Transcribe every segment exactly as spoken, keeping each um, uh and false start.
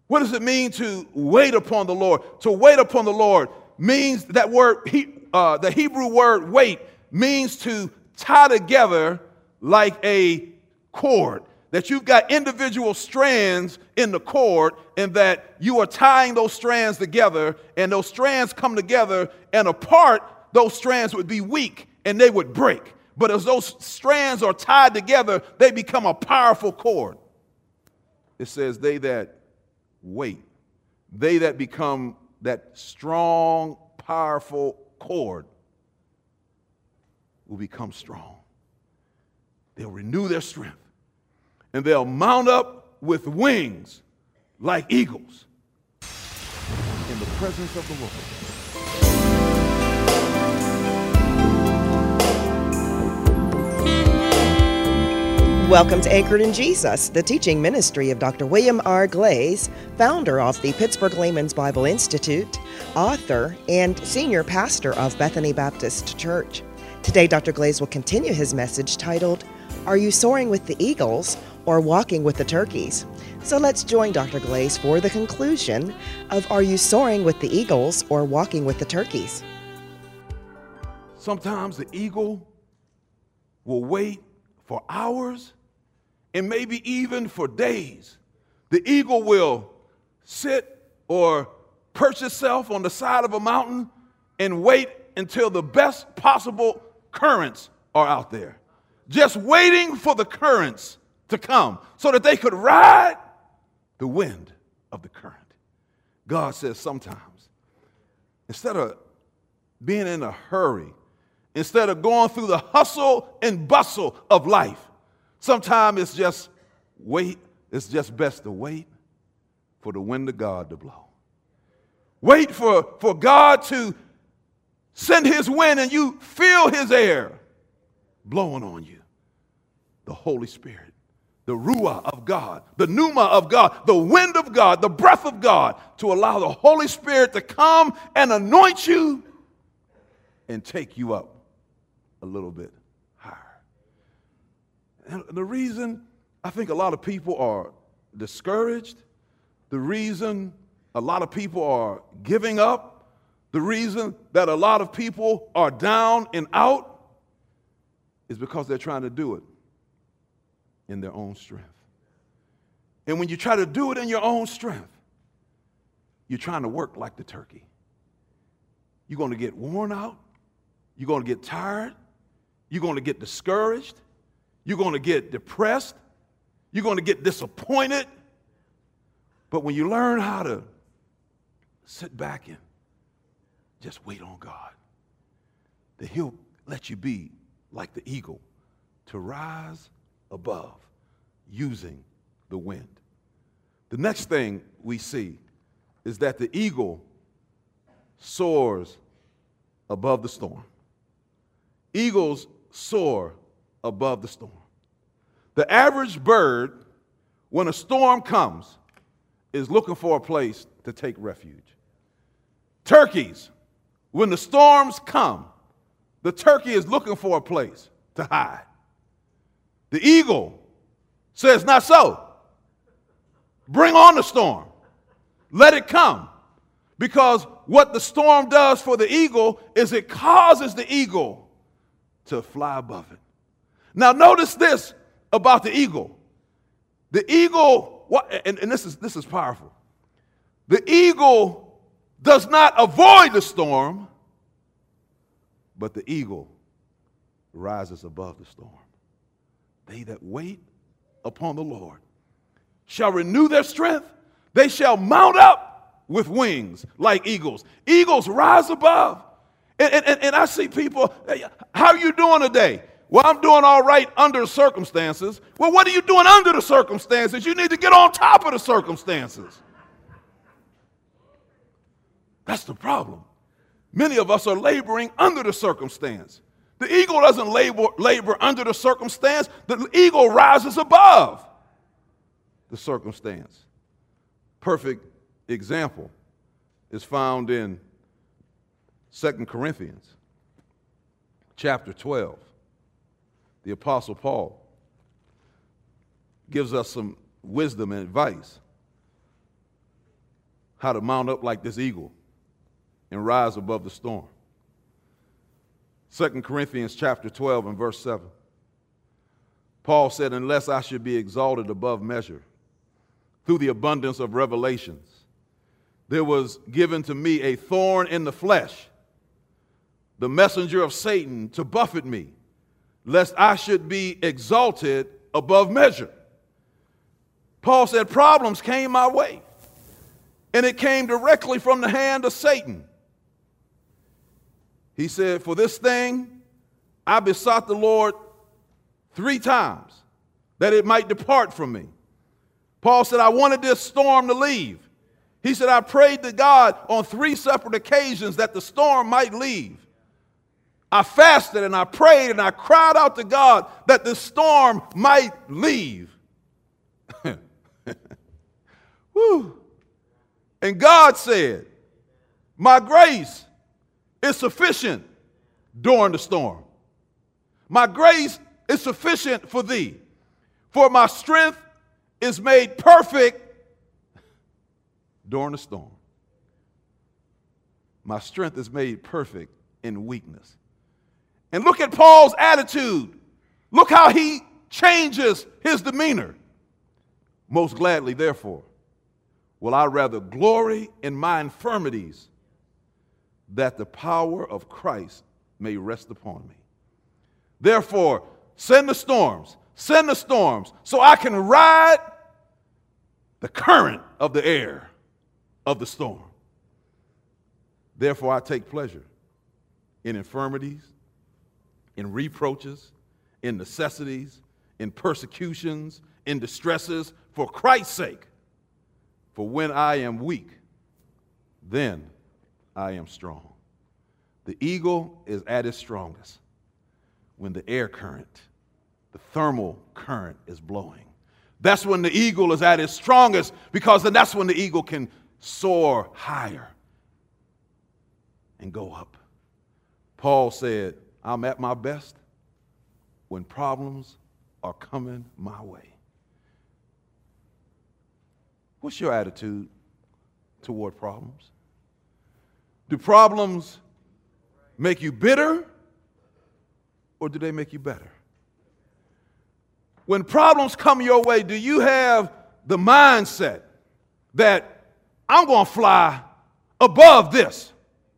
What does it mean to wait upon the Lord? To wait upon the Lord means that word, he, uh, the Hebrew word wait means to tie together like a cord. That you've got individual strands in the cord and that you are tying those strands together, and those strands come together, and apart, those strands would be weak and they would break. But as those strands are tied together, they become a powerful cord. It says they that wait, they that become that strong, powerful cord will become strong. They'll renew their strength, and they'll mount up with wings like eagles in the presence of the Lord. Welcome to Anchored in Jesus, the teaching ministry of Doctor William R. Glaze, founder of the Pittsburgh Layman's Bible Institute, author, and senior pastor of Bethany Baptist Church. Today, Doctor Glaze will continue his message titled, Are You Soaring with the Eagles or Walking with the Turkeys? So let's join Doctor Glaze for the conclusion of Are You Soaring with the Eagles or Walking with the Turkeys? Sometimes the eagle will wait for hours and maybe even for days. The eagle will sit or perch itself on the side of a mountain and wait until the best possible currents are out there. Just waiting for the currents to come so that they could ride the wind of the current. God says sometimes, instead of being in a hurry, instead of going through the hustle and bustle of life, sometimes it's just wait. It's just best to wait for the wind of God to blow. Wait for, for God to send his wind and you feel his air blowing on you. The Holy Spirit, the Ruah of God, the Pneuma of God, the wind of God, the breath of God, to allow the Holy Spirit to come and anoint you and take you up a little bit higher. And the reason I think a lot of people are discouraged, the reason a lot of people are giving up, the reason that a lot of people are down and out is because they're trying to do it in their own strength. And when you try to do it in your own strength, you're trying to work like the turkey. You're going to get worn out. You're going to get tired. You're going to get discouraged. You're going to get depressed. You're going to get disappointed. But when you learn how to sit back and just wait on God, that he'll let you be like the eagle to rise above using the wind. The next thing we see is that the eagle soars above the storm. Eagles soar above the storm. The average bird, when a storm comes, is looking for a place to take refuge. Turkeys, when the storms come, the turkey is looking for a place to hide. The eagle says, not so. Bring on the storm. Let it come. Because what the storm does for the eagle is it causes the eagle to fly above it. Now notice this about the eagle. The eagle, and, and this is this is powerful. The eagle does not avoid the storm, but the eagle rises above the storm. They that wait upon the Lord shall renew their strength. They shall mount up with wings like eagles. Eagles rise above. And, and, and I see people, hey, how are you doing today? Well, I'm doing all right under the circumstances. Well, what are you doing under the circumstances? You need to get on top of the circumstances. That's the problem. Many of us are laboring under the circumstance. The eagle doesn't labor, labor under the circumstance. The eagle rises above the circumstance. Perfect example is found in Second Corinthians chapter twelve. The Apostle Paul gives us some wisdom and advice how to mount up like this eagle and rise above the storm. Second Corinthians chapter twelve and verse seven. Paul said, unless I should be exalted above measure through the abundance of revelations, there was given to me a thorn in the flesh, the messenger of Satan, to buffet me, lest I should be exalted above measure. Paul said problems came my way, and it came directly from the hand of Satan. He said, for this thing I besought the Lord three times that it might depart from me. Paul said, I wanted this storm to leave. He said, I prayed to God on three separate occasions that the storm might leave. I fasted and I prayed and I cried out to God that the storm might leave. Woo. And God said, my grace is sufficient during the storm. My grace is sufficient for thee, for my strength is made perfect during the storm. My strength is made perfect in weakness. And look at Paul's attitude. Look how he changes his demeanor. Most gladly, therefore, will I rather glory in my infirmities, that the power of Christ may rest upon me. Therefore, send the storms, send the storms, so I can ride the current of the air of the storm. Therefore, I take pleasure in infirmities, in reproaches, in necessities, in persecutions, in distresses, for Christ's sake. For when I am weak, then I am strong. The eagle is at its strongest when the air current, the thermal current is blowing. That's when the eagle is at its strongest, because then that's when the eagle can soar higher and go up. Paul said, I'm at my best when problems are coming my way. What's your attitude toward problems? Do problems make you bitter, or do they make you better? When problems come your way, do you have the mindset that I'm going to fly above this?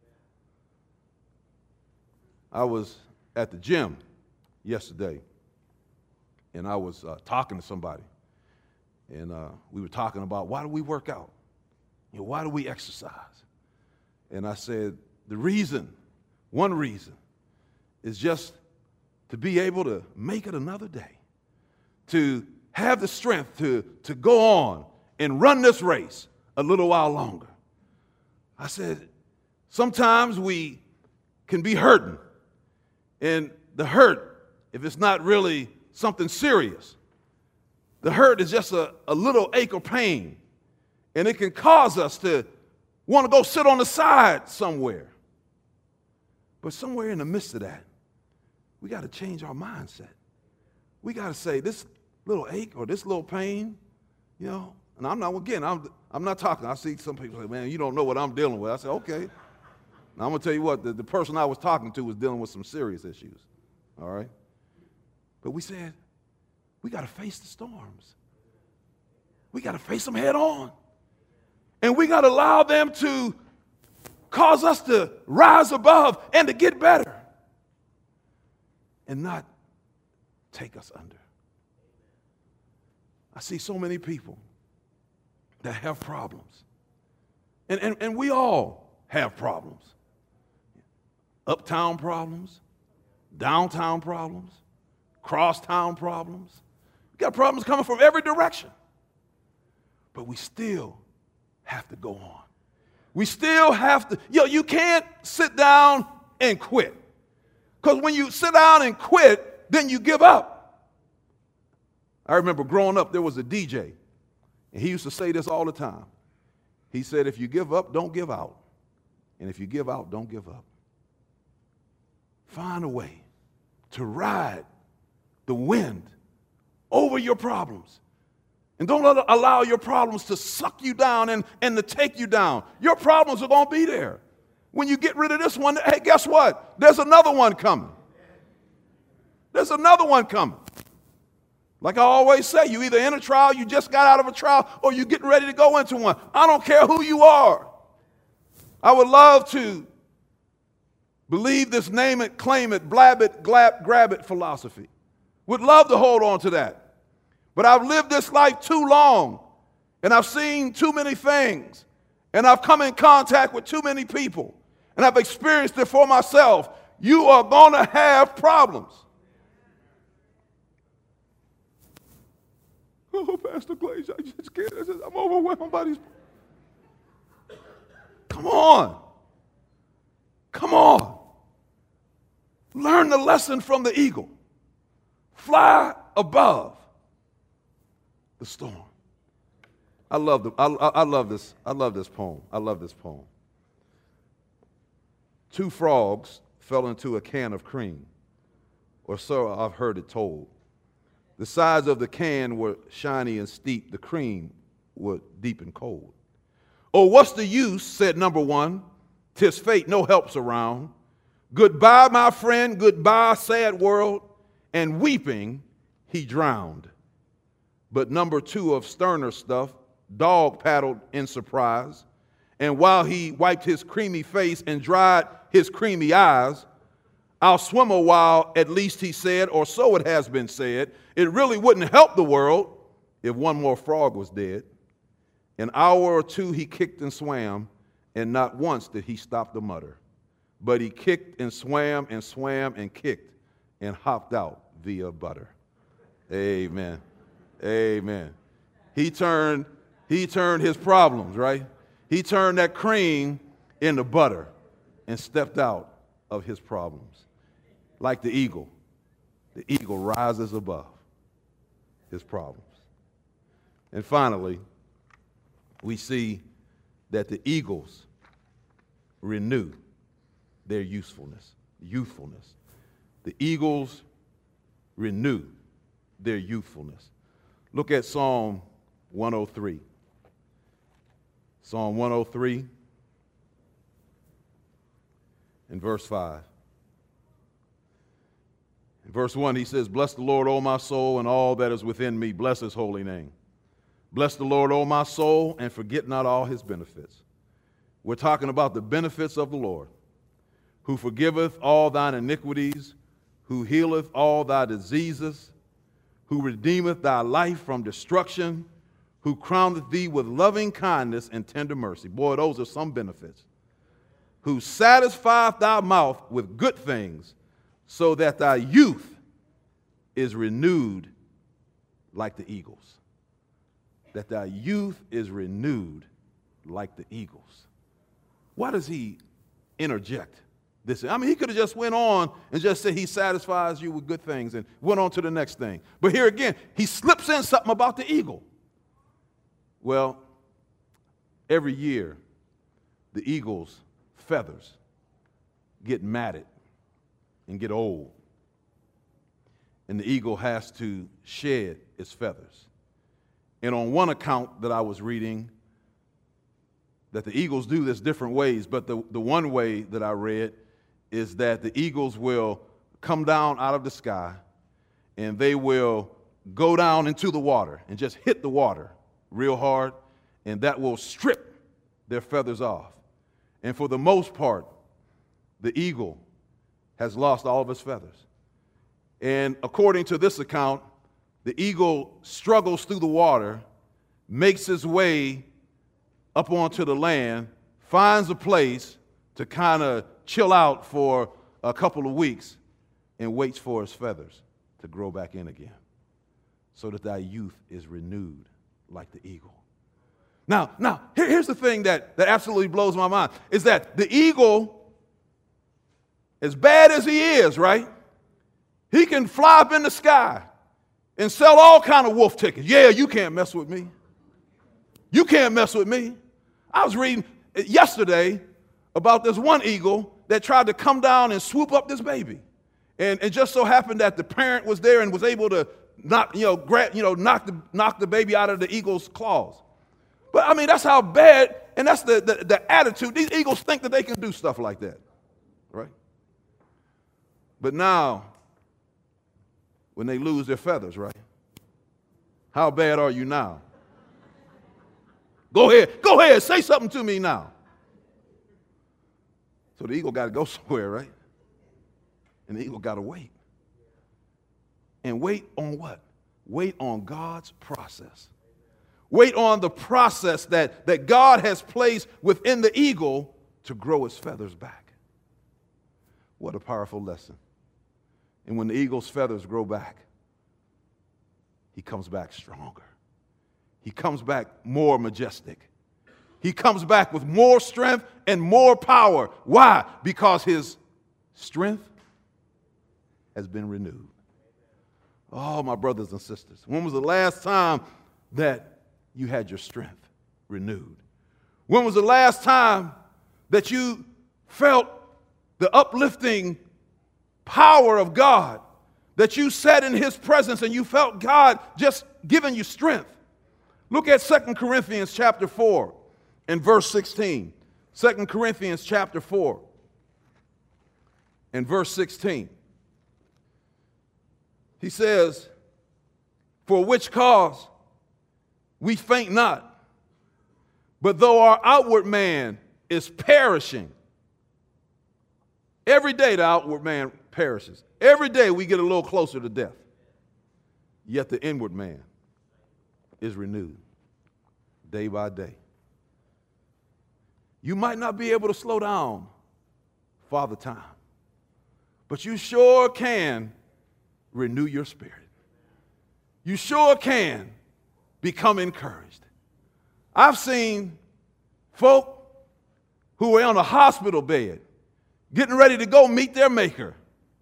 I was at the gym yesterday, and I was uh, talking to somebody, and uh, we were talking about, why do we work out? You know, why do we exercise? And I said, the reason, one reason, is just to be able to make it another day, to have the strength to, to go on and run this race a little while longer. I said, sometimes we can be hurting, and the hurt, if it's not really something serious, the hurt is just a, a little ache or pain, and it can cause us to want to go sit on the side somewhere. But somewhere in the midst of that, we got to change our mindset. We got to say, this little ache or this little pain, you know, and I'm not, again, I'm, I'm not talking. I see some people say, man, you don't know what I'm dealing with. I say, okay. Now, I'm going to tell you what, the, the person I was talking to was dealing with some serious issues, all right? But we said, we got to face the storms. We got to face them head on. And we got to allow them to cause us to rise above and to get better and not take us under. I see so many people that have problems. And, and, and we all have problems. Uptown problems, downtown problems, crosstown problems. We got problems coming from every direction. But we still have to go on. We still have to, you know, you can't sit down and quit. Because when you sit down and quit, then you give up. I remember growing up, there was a D J, and he used to say this all the time. He said, if you give up, don't give out. And if you give out, don't give up. Find a way to ride the wind over your problems And don't let, allow your problems to suck you down and, and to take you down. Your problems are going to be there. When you get rid of this one, hey, guess what? There's another one coming. There's another one coming. Like I always say, you either in a trial, you just got out of a trial, or you're getting ready to go into one. I don't care who you are. I would love to believe this name it, claim it, blab it, glab, grab it philosophy. Would love to hold on to that. But I've lived this life too long, and I've seen too many things, and I've come in contact with too many people, and I've experienced it for myself. You are going to have problems. Oh, Pastor Glaze, I just can't. I'm overwhelmed by these. Come on. Come on. Learn the lesson from the eagle. Fly above the storm. I love the, I, I love this. I love this poem. I love this poem. Two frogs fell into a can of cream, or so I've heard it told. The sides of the can were shiny and steep. The cream was deep and cold. Oh, what's the use, said number one. 'Tis fate, no help's around. Goodbye, my friend, goodbye, sad world. And weeping, he drowned. But number two of sterner stuff, dog paddled in surprise. And while he wiped his creamy face and dried his creamy eyes, I'll swim a while, at least he said, or so it has been said. It really wouldn't help the world if one more frog was dead. An hour or two he kicked and swam, and not once did he stop to mutter. But he kicked and swam and swam and kicked and hopped out via butter. Amen. Amen. He turned, he turned his problems, right? He turned that cream into butter and stepped out of his problems. Like the eagle, the eagle rises above his problems. And finally, we see that the eagles renew their usefulness, youthfulness. The eagles renew their youthfulness. Look at Psalm one oh three. Psalm one oh three and verse five. In verse one, he says, bless the Lord, O my soul, and all that is within me. Bless his holy name. Bless the Lord, O my soul, and forget not all his benefits. We're talking about the benefits of the Lord, who forgiveth all thine iniquities, who healeth all thy diseases, who redeemeth thy life from destruction, who crowneth thee with loving kindness and tender mercy. Boy, those are some benefits. Who satisfieth thy mouth with good things, so that thy youth is renewed like the eagles. That thy youth is renewed like the eagles. Why does he interject this? I mean, he could have just went on and just said he satisfies you with good things and went on to the next thing. But here again, he slips in something about the eagle. Well, every year, the eagle's feathers get matted and get old. And the eagle has to shed its feathers. And on one account that I was reading, that the eagles do this different ways, but the, the one way that I read is that the eagles will come down out of the sky and they will go down into the water and just hit the water real hard, and that will strip their feathers off. And for the most part, the eagle has lost all of his feathers. And according to this account, the eagle struggles through the water, makes his way up onto the land, finds a place to kind of chill out for a couple of weeks, and waits for his feathers to grow back in again, so that thy youth is renewed like the eagle. Now, now here, here's the thing that, that absolutely blows my mind, is that the eagle, as bad as he is, right, he can fly up in the sky and sell all kind of wolf tickets. Yeah, you can't mess with me. You can't mess with me. I was reading yesterday about this one eagle that tried to come down and swoop up this baby. And it just so happened that the parent was there and was able to knock, you know, grab, you know, knock the, knock the baby out of the eagle's claws. But I mean, that's how bad, and that's the, the, the attitude. These eagles think that they can do stuff like that, right? But now, when they lose their feathers, right? How bad are you now? Go ahead, go ahead, say something to me now. So the eagle got to go somewhere, right? And the eagle got to wait. And wait on what? Wait on God's process. Wait on the process that, that God has placed within the eagle to grow its feathers back. What a powerful lesson. And when the eagle's feathers grow back, he comes back stronger. He comes back more majestic. He comes back with more strength and more power. Why? Because his strength has been renewed. Oh, my brothers and sisters, when was the last time that you had your strength renewed? When was the last time that you felt the uplifting power of God, that you sat in his presence and you felt God just giving you strength? Look at Second Corinthians chapter four and verse sixteen. Second Corinthians chapter four and verse sixteen. He says, for which cause we faint not, but though our outward man is perishing. Every day the outward man perishes. Every day we get a little closer to death. Yet the inward man is renewed day by day. You might not be able to slow down Father Time, but you sure can renew your spirit. You sure can become encouraged. I've seen folk who were on a hospital bed getting ready to go meet their maker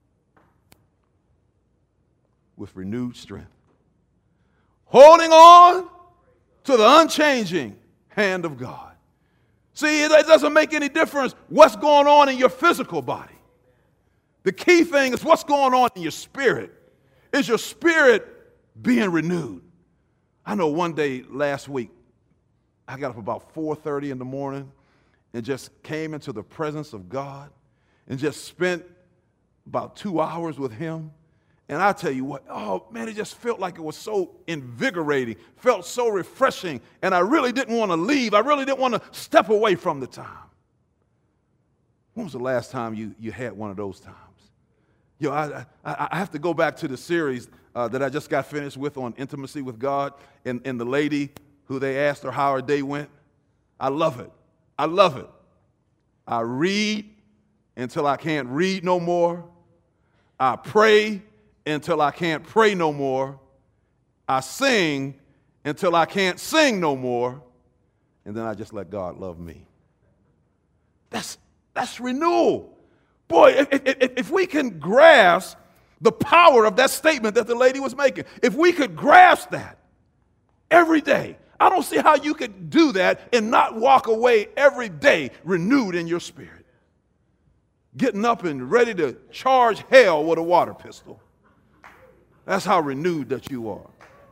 with renewed strength, holding on to the unchanging hand of God. See, it doesn't make any difference what's going on in your physical body. The key thing is what's going on in your spirit. Is your spirit being renewed? I know one day last week, I got up about four thirty in the morning and just came into the presence of God and just spent about two hours with him. And I tell you what, oh man, it just felt like it was so invigorating, felt so refreshing, and I really didn't want to leave. I really didn't want to step away from the time. When was the last time you, you had one of those times? You know, I, I, I have to go back to the series uh, that I just got finished with on intimacy with God, and, and the lady who they asked her how her day went. I love it. I love it. I read until I can't read no more. I pray until I can't pray no more. I sing until I can't sing no more. And then I just let God love me. That's, that's renewal. Boy, if, if, if we can grasp the power of that statement that the lady was making, if we could grasp that every day, I don't see how you could do that and not walk away every day renewed in your spirit. Getting up and ready to charge hell with a water pistol. That's how renewed that you are.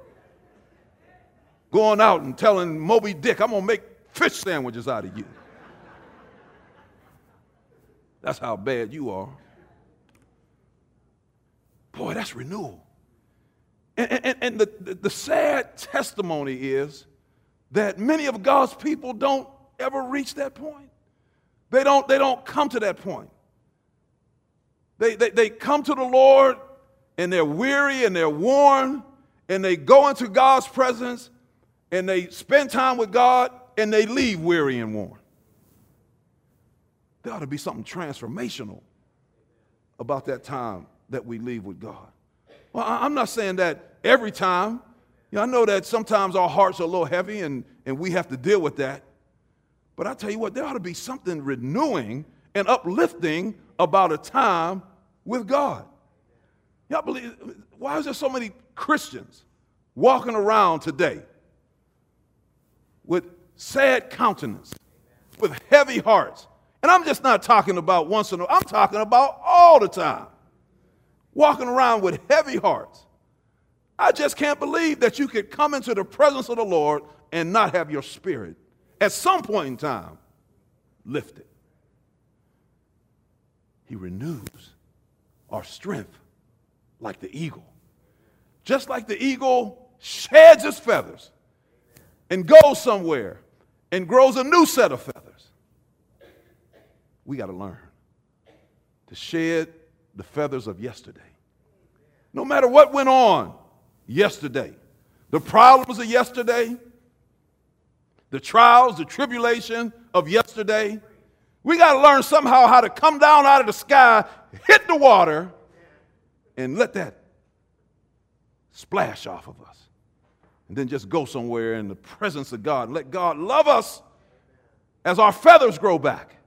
Going out and telling Moby Dick, I'm going to make fish sandwiches out of you. That's how bad you are. Boy, that's renewal. And, and, and the, the, the sad testimony is that many of God's people don't ever reach that point. They don't, they don't come to that point. They, they, they come to the Lord and they're weary and they're worn and they go into God's presence and they spend time with God and they leave weary and worn. There ought to be something transformational about that time that we leave with God. Well, I'm not saying that every time. You know, I know that sometimes our hearts are a little heavy and, and we have to deal with that. But I tell you what, there ought to be something renewing and uplifting about a time with God. Y'all believe, why is there so many Christians walking around today with sad countenance, with heavy hearts? And I'm just not talking about once in a while, I'm talking about all the time. Walking around with heavy hearts. I just can't believe that you could come into the presence of the Lord and not have your spirit at some point in time lifted. He renews our strength like the eagle. Just like the eagle sheds its feathers and goes somewhere and grows a new set of feathers. We got to learn to shed the feathers of yesterday. No matter what went on yesterday, the problems of yesterday, the trials, the tribulation of yesterday, we got to learn somehow how to come down out of the sky, hit the water, and let that splash off of us. And then just go somewhere in the presence of God and let God love us as our feathers grow back.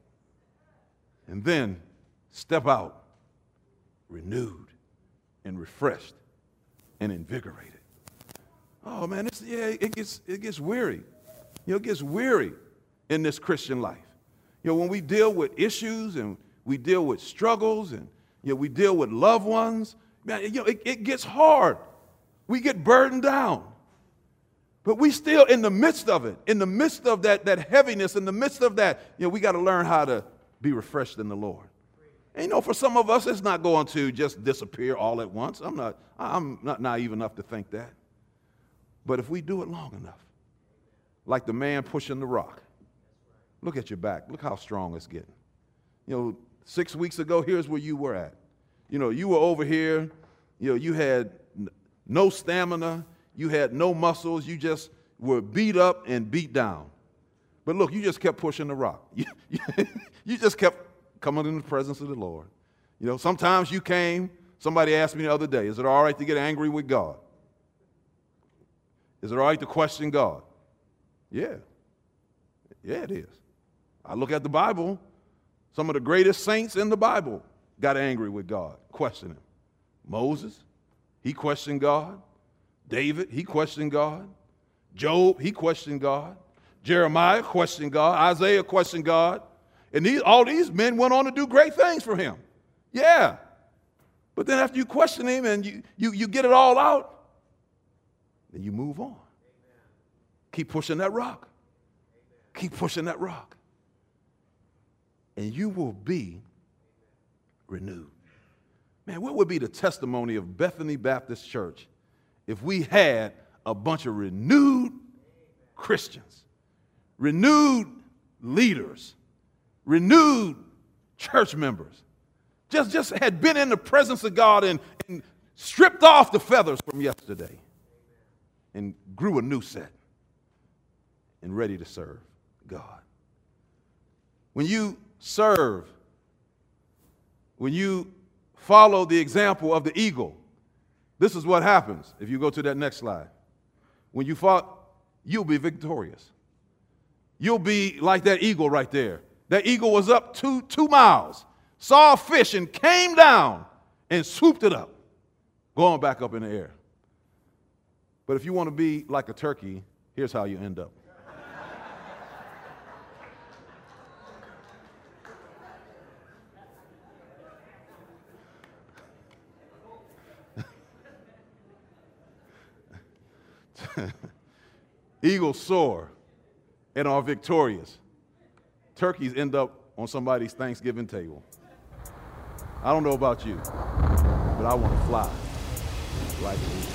And then step out renewed and refreshed and invigorated. Oh man, it's, yeah, it gets it gets weary. You know, it gets weary in this Christian life. You know, when we deal with issues and we deal with struggles and you know we deal with loved ones, man, you know, it, it gets hard. We get burdened down. But we still in the midst of it, in the midst of that, that heaviness, in the midst of that, you know, we got to learn how to be refreshed in the Lord. And you know, for some of us, it's not going to just disappear all at once. I'm not, I'm not naive enough to think that. But if we do it long enough, like the man pushing the rock, look at your back. Look how strong it's getting. You know, six weeks ago, here's where you were at. You know, you were over here. You know, you had n- no stamina. You had no muscles. You just were beat up and beat down. But look, you just kept pushing the rock. You, you, you just kept coming in the presence of the Lord. You know, sometimes you came, somebody asked me the other day, is it all right to get angry with God? Is it all right to question God? Yeah. Yeah, it is. I look at the Bible, some of the greatest saints in the Bible got angry with God, questioning him. Moses, he questioned God. David, he questioned God. Job, he questioned God. Jeremiah questioned God. Isaiah questioned God. And these, all these men went on to do great things for him. Yeah. But then after you question him and you, you, you get it all out, then you move on. Amen. Keep pushing that rock. Amen. Keep pushing that rock. And you will be renewed. Man, what would be the testimony of Bethany Baptist Church if we had a bunch of renewed Christians, renewed leaders, renewed church members, just, just had been in the presence of God and, and stripped off the feathers from yesterday and grew a new set and ready to serve God. When you serve, when you follow the example of the eagle, this is what happens. If you go to that next slide. When you fought, you'll be victorious. You'll be like that eagle right there. That eagle was up two, two miles, saw a fish and came down and swooped it up, going back up in the air. But if you want to be like a turkey, here's how you end up. Eagles soar and are victorious. Turkeys end up on somebody's Thanksgiving table. I don't know about you, but I want to fly like an eagle.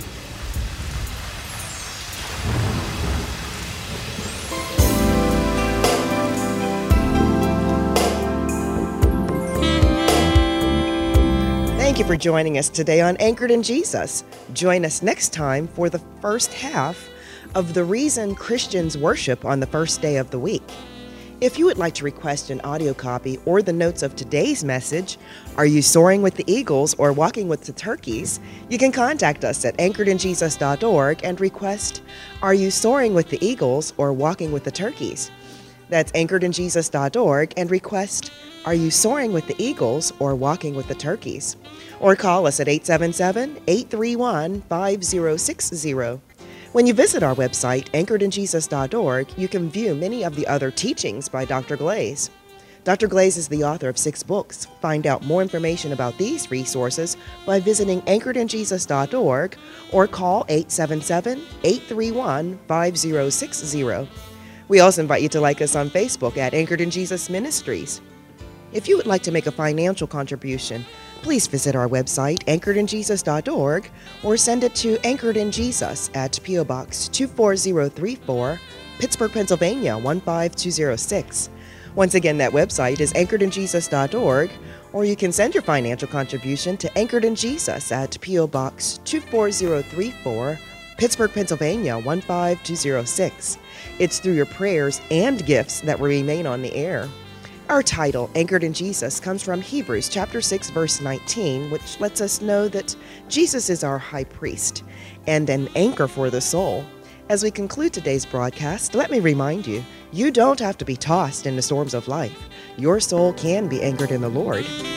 Thank you for joining us today on Anchored in Jesus. Join us next time for the first half of The Reason Christians Worship on the First Day of the Week. If you would like to request an audio copy or the notes of today's message, Are You Soaring with the Eagles or Walking with the Turkeys? You can contact us at anchored in jesus dot org and request, Are You Soaring with the Eagles or Walking with the Turkeys? That's anchored in jesus dot org and request, Are You Soaring with the Eagles or Walking with the Turkeys? Or call us at eight seven seven, eight three one, five zero six zero. When you visit our website, anchored in jesus dot org, you can view many of the other teachings by Doctor Glaze. Doctor Glaze is the author of six books. Find out more information about these resources by visiting anchored in jesus dot org or call eight seven seven, eight three one, five zero six zero. We also invite you to like us on Facebook at Anchored in Jesus Ministries. If you would like to make a financial contribution, please visit our website, anchored in jesus dot org, or send it to Anchored in Jesus at P O Box two four zero three four, Pittsburgh, Pennsylvania one five two zero six. Once again, that website is anchored in jesus dot org, or you can send your financial contribution to Anchored in Jesus at P O Box two four zero three four, Pittsburgh, Pennsylvania one five two zero six. It's through your prayers and gifts that we remain on the air. Our title, Anchored in Jesus, comes from Hebrews chapter six, verse nineteen, which lets us know that Jesus is our high priest and an anchor for the soul. As we conclude today's broadcast, let me remind you, you don't have to be tossed in the storms of life. Your soul can be anchored in the Lord.